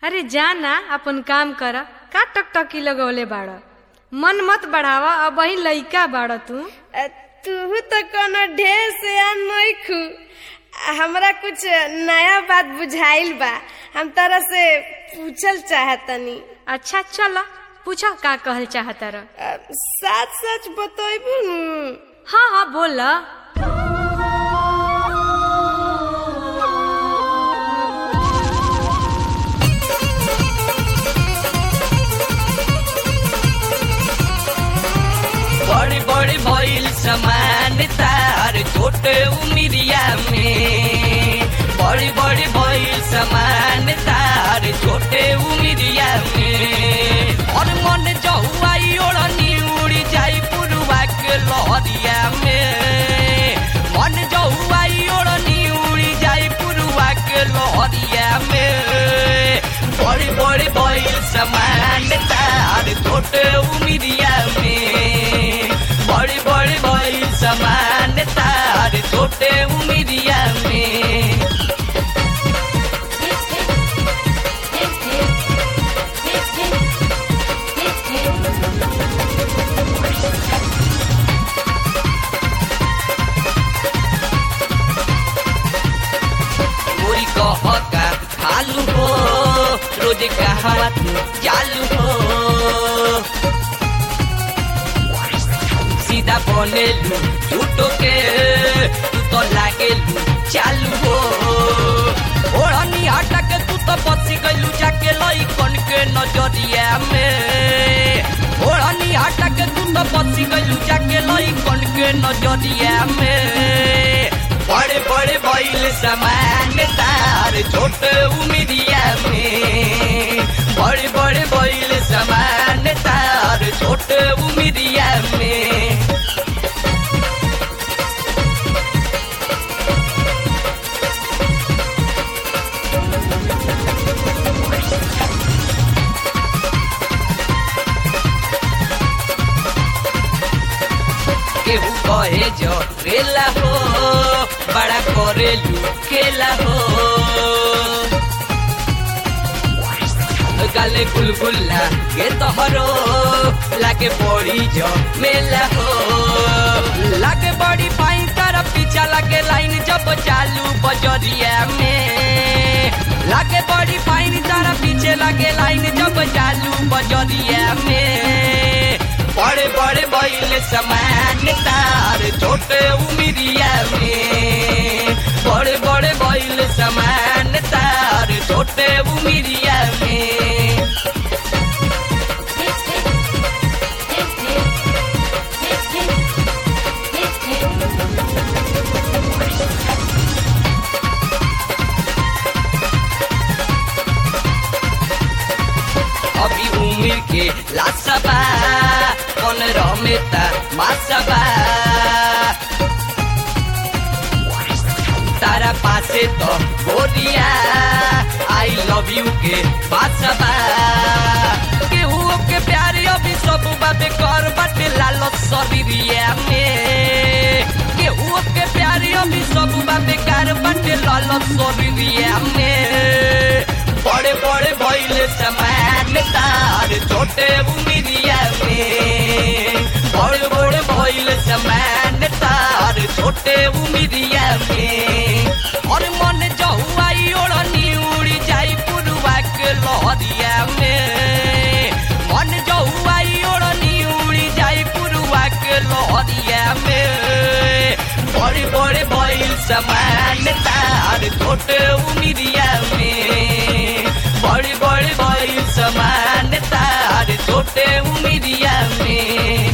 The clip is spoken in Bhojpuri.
अरे जाना अपन काम कर का टकटकी लगौले बाड़। मन मत बढ़ावा, अब ही लइका बाड़ तू। तू तो कोनो ढेर से नइखू। हमरा कुछ नया बात बुझाइल बा, हम तारा से पूछल चाहतनी। अच्छा चल पूछो का कहल चाहता र। सच सच बतैबू न? हाँ हाँ बोल। बड़ी बड़ी भइल समान तार छोटे उमिरिया में, बड़ी बड़ी भइल समान तार छोटे उमिरिया में। और मन जहुआई ओढ़नी उड़ी जाई पुरवा के लहरिया में, मन जहुआई ओढ़नी उड़ी जाई पुरवा के लहरिया में। बड़ी बड़ी भइल समान तार छोटे उमिरिया में, बड़ी बड़ी भइल समान तार छोटे उमिरिया में। कोई कहता खालू हो रोज कहा चालू हो, सीधा बनेलू झूठो के तू तो लागेलू चालू हो। ओढ़नी हटा के तू तो बची गइलू जाके लइकन के नजरिया में, ओढ़नी हटा के तू तो बची गइलू जाके लइकन के नजरिया में। बड़े बड़े भइल समान तार छोटे उमिरिया में, बड़े बड़े भइल समान तार छोटे उमिरिया में। केहू कहे जो रेला हो बड़ा करेलू खेला हो, गाले गुलगुल्ला के तोहरो लागे बड़ी जो मेला हो। लागे बड़ी पाई तारा पीछा लागे लाइन जब चालू बजरिया में, लागे बड़ी पाई तारा पीछे लागे लाइन जब चालू बजरिया में। बड़े बड़े भइल समान तार छोटे उमिरिया में, बड़े बड़े भइल समान तार छोटे उमिरिया में। अभी उम्र के लासबा कौन रमेता मासबा, तारा पासे तो गोरिया आई लव यू के बासबा। केहू के प्यारे अभी सब बाबे कर बाटे लालच शरीरिया में, केहू के प्यारे अभी सब बाबे कर बाटे लालच शरीरिया में। बड़े बड़े भइल समान तार छोटे उमिरिया में, बड़े बड़े भइल समान तार छोटे उमिरिया में। और मन जहुआई ओढ़नी उड़ी जाई पुरवा के लहरिया में, मन जहुआई ओढ़नी उड़ी जाई पुरवा के लहरिया में। बड़े बड़े भइल समान तार छोटे उमिरिया में, बड़े बड़े भइल समान तार छोटे उमिरिया में।